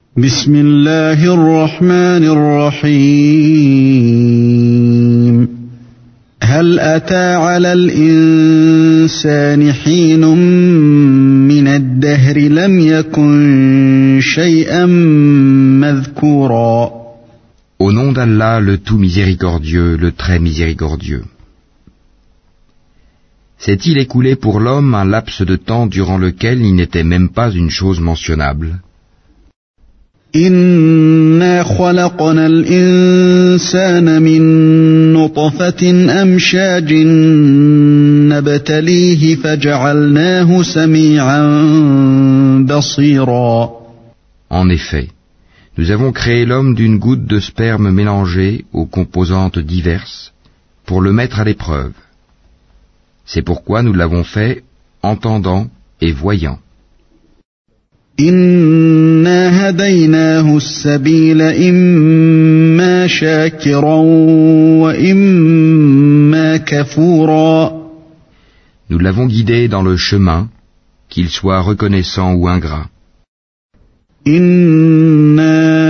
بسم الله الرحمن الرحيم هل أتى على الإنسان حين من الدهر لم يكن شيئا مذكورا. Au nom d'Allah, le tout miséricordieux, le très miséricordieux. S'est-il écoulé pour l'homme un laps de temps durant lequel il n'était même pas une chose mentionnable? إنا خلقنا الإنسان من نطفة أمشاج نبتليه فجعلناه سميعا بصيرا. En effet, nous avons créé l'homme d'une goutte de sperme mélangée aux composantes diverses pour le mettre à l'épreuve. C'est pourquoi nous l'avons fait entendant et voyant. إنا هديناه السبيل إما شاكرا وإما كفورا. Nous l'avons guidé dans le chemin, qu'il soit reconnaissant ou ingrat. إنا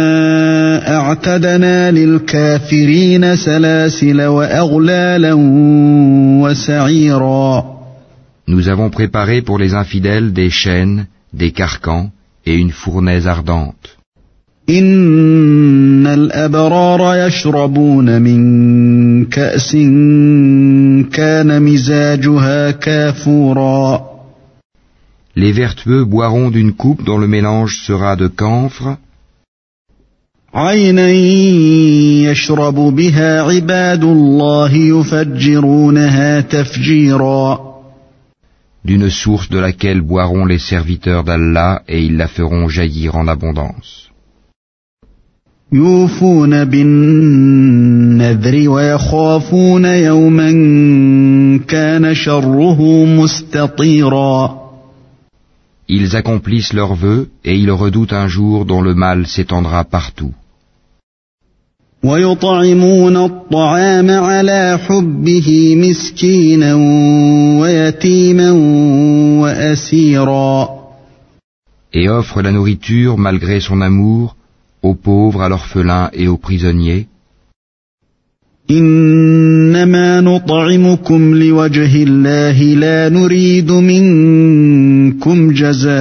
أعتدنا للكافرين سلاسل وأغلالا وسعيرا. Nous avons préparé pour les infidèles des chaînes, des carcans et une fournaise ardente. إن الأبرار يشربون من كأس كان مزاجها كافورا. Les vertueux boiront d'une coupe dont le mélange sera de camphre, عينا يشرب بها عباد الله يفجرونها تفجيرا. d'une source de laquelle boiront les serviteurs d'Allah et ils la feront jaillir en abondance. يوفون بالنذر ويخافون يوما كان شره مستطيرا. Ils accomplissent leurs vœux et ils redoutent un jour dont le mal s'étendra partout. ويطعمون الطعام على حبه مسكينا ويتيما وأسيرا. Et offrent la nourriture malgré son amour aux pauvres, à l'orphelin et aux prisonniers. إنما نطعمكم لوجه الله لا نريد منكم جزاء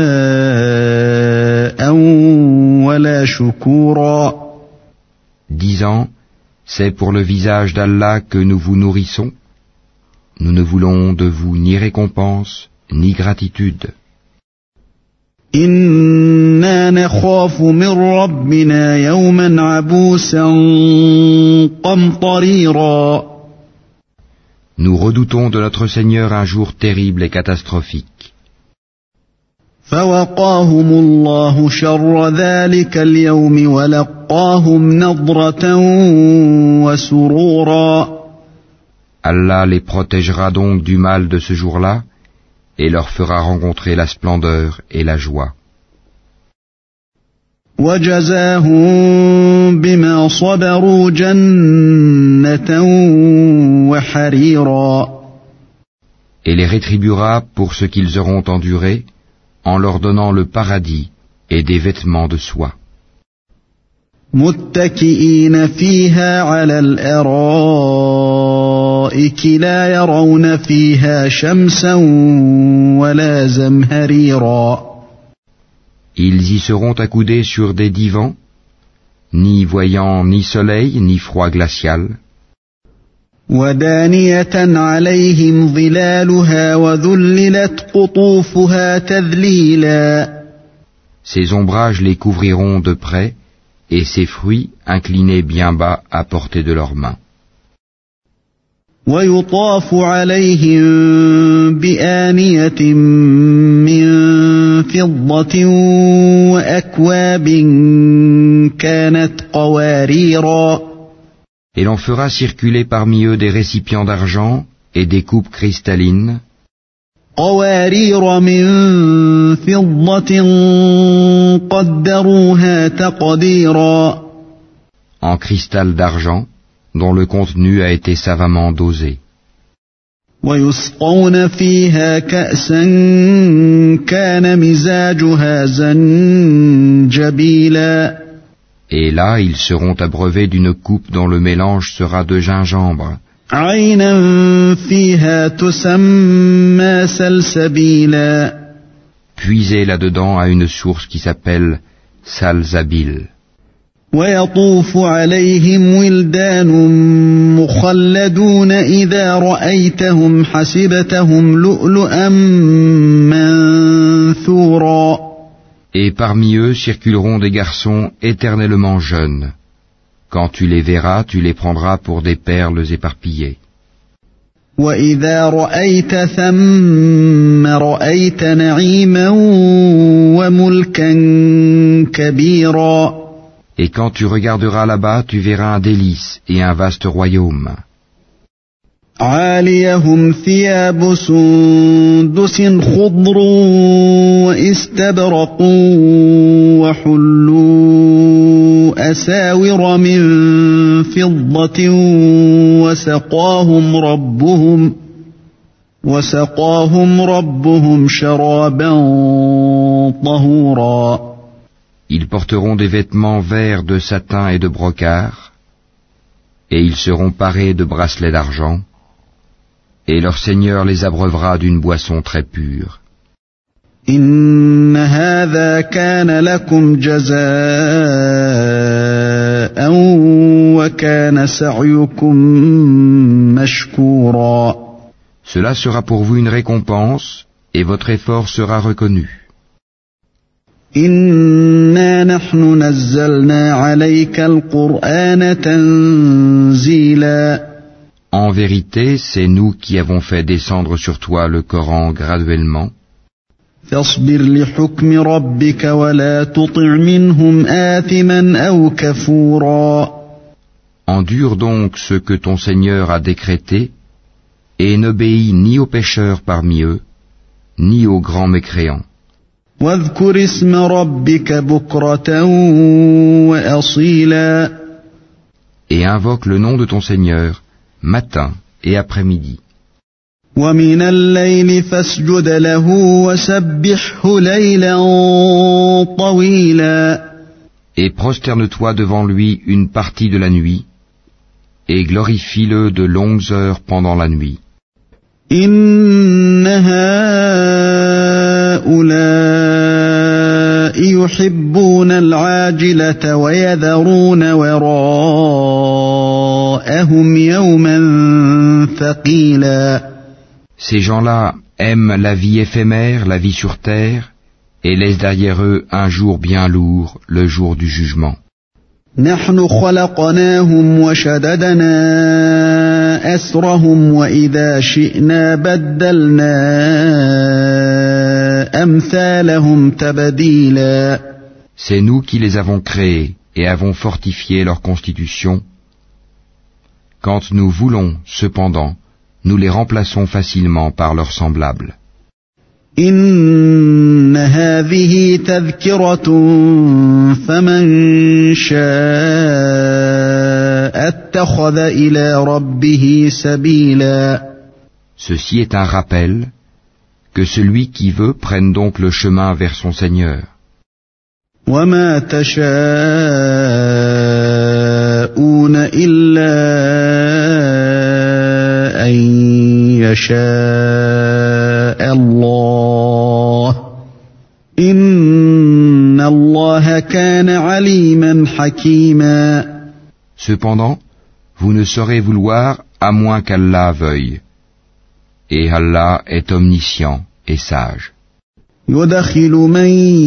ولا شكورا. Disant, c'est pour le visage d'Allah que nous vous nourrissons. Nous ne voulons de vous ni récompense, ni gratitude. إنا نخاف من ربنا يوما عبوسا قمطريرا. Nous redoutons de notre Seigneur un jour terrible et catastrophique. فوقاهم الله شر ذلك اليوم ولقاهم نضرة وسرورا. Allah les protégera donc du mal de ce jour-là et leur fera rencontrer la splendeur et la joie. وجزاهم بما صبروا جنة وحريرا. Et les rétribuera pour ce qu'ils auront enduré, en leur donnant le paradis et des vêtements de soie. متكئين فيها على الأرائك لا يرون فيها شمسا ولا زمهريرا. Ils y seront accoudés sur des divans, ni voyant ni soleil ni froid glacial. ودانية عليهم ظلالها وذللت قطوفها تذليلا. Ces ombrages les couvriront de près, et ces fruits inclinés bien bas à portée de leurs mains. ويطاف عليهم بآنية من فضة وأكواب كانت قواريرا. Et l'on fera circuler parmi eux des récipients d'argent et des coupes cristallines, قوارير من فضة قدروها تقديرا. en cristal d'argent, dont le contenu a été savamment dosé. ويسقون فيها كأسا كان مزاجها زنجبيلا. Et là, ils seront abreuvés d'une coupe dont le mélange sera de gingembre. عينا فيها تسمى سلسبيلا. Puisez là-dedans à une source qui s'appelle Salsabil. ويطوف عليهم ولدان مخلدون إذا رأيتهم حسبتهم لؤلؤا منثورا. Et parmi eux circuleront des garçons éternellement jeunes. Quand tu les verras, tu les prendras pour des perles éparpillées. وإذا رأيت ثم رأيت نعيما وملكا كبيرا. Et quand tu regarderas là-bas, tu verras un délice et un vaste royaume. عاليهم ثياب سندس خضر واستبرق وحلوا أساور من فضة وسقاهم ربهم شرابا طهورا. Ils porteront des vêtements verts de satin et de brocart, et ils seront parés de bracelets d'argent, et leur Seigneur les abreuvera d'une boisson très pure. إن هذا كان لكم جزاء وكان سعيكم مشكورا. Cela sera pour vous une récompense, et votre effort sera reconnu. إنا نحن نزلنا عليك القرآن تنزيلا. En vérité, c'est nous qui avons fait descendre sur toi le Coran graduellement. فاصبر لحكم ربك ولا تطع منهم آثما أو كفورا. Endure donc ce que ton Seigneur a décrété, et n'obéis ni aux pécheurs parmi eux, ni aux grands mécréants. واذكر اسم ربك بكرة وأصيلا. Et invoque le nom de ton Seigneur, matin et après-midi. ومن الليل فاسجد له وسبحه ليلا طويلا. Et prosterne-toi devant lui une partie de la nuit, et glorifie-le de longues heures pendant la nuit. إن هؤلاء يحبون العاجلة ويذرون وراءهم يوما ثقيلا. Ces gens-là aiment la vie éphémère, la vie sur terre, et laissent derrière eux un jour bien lourd, le jour du jugement. نحن خلقناهم وشددنا أسرهم وإذا شئنا بدلنا أمثالهم تبديلا. C'est nous qui les avons créés et avons fortifié leur constitution. Quand nous voulons, cependant, nous les remplaçons facilement par leurs semblables. إن هذه تذكرة فمن شاء اتخذ إلى ربه سبيلا. Ceci est un rappel, que celui qui veut prenne donc le chemin vers son Seigneur. وما تشاءون إلا أن يشاء الله إن الله كان عليما حكيما. Cependant, vous ne saurez vouloir à moins qu'Allah veuille. Et Allah est omniscient et sage. يدخل من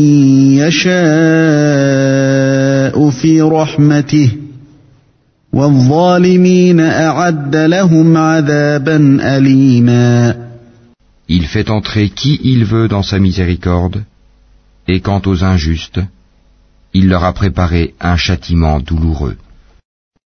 يشاء في رحمته والظالمين أعد لهم عذابا أليما. Il fait entrer qui il veut dans sa miséricorde, et quant aux injustes, il leur a préparé un châtiment douloureux.